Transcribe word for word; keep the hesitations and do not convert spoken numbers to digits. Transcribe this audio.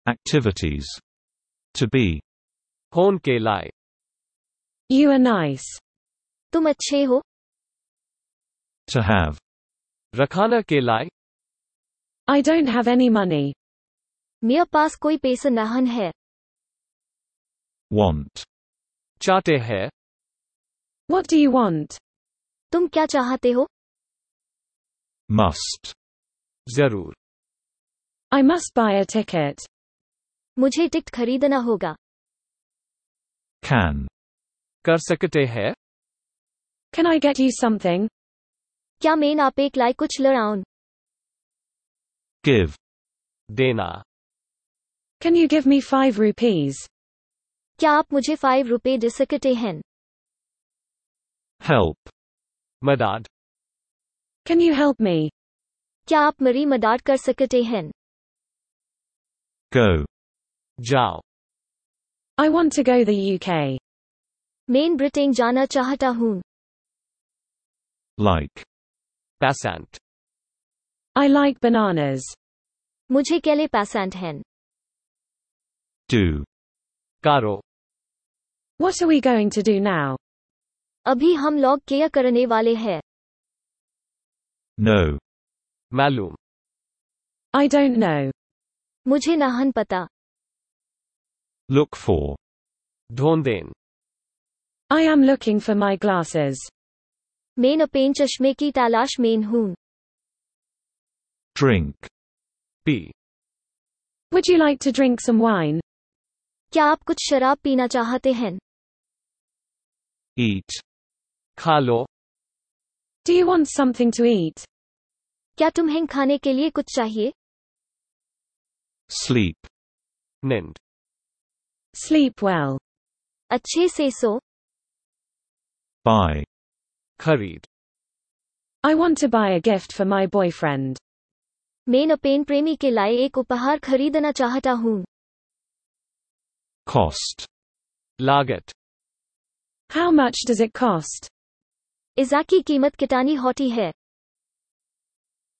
Activities. To be. होन के लाए. You are nice. तुम अच्छे हो. To have. रखाना के लाए. I don't have any money. मेरे पास कोई पैसा नहीं है. Want. चाहते है. What do you want? तुम क्या चाहते हो? Must. जरूर. I must buy a ticket. मुझे टिकट खरीदना होगा. Can. कर सकते है. Can I get you something? क्या मैं आप एक लाए कुछ लड़ाऊं? Give. देना. Can you give me five rupees? क्या आप मुझे फाइव रुपए दे सकते हैं? Help. मदद. Can you help me? क्या आप मेरी मदद कर सकते हैं? Go. जाओ. I want to go the U K. मैं ब्रिटेन जाना चाहता हूँ. Like. Pleasant. I like bananas. मुझे केले पसंद हैं. Do. कारो. What are we going to do now? अभी हम लोग क्या करने वाले हैं? No. मालूम. I don't know. मुझे नहीं पता. Look for. ढूंढें. I am looking for my glasses. मैं अपने चश्मे की तलाश में हूँ. Drink. पी. Would you like to drink some wine? क्या आप कुछ शराब पीना चाहते हैं? Eat. खा लो. Do you want something to eat? क्या तुम्हें खाने के लिए कुछ चाहिए? Sleep. नींद. Sleep well. अच्छे से सो. Buy. खरीद. I want to buy a gift for my boyfriend. मैं अपने प्रेमी के लिए एक उपहार खरीदना चाहता हूँ. Cost. लागत. How much does it cost? इसकी कीमत कितनी होती है?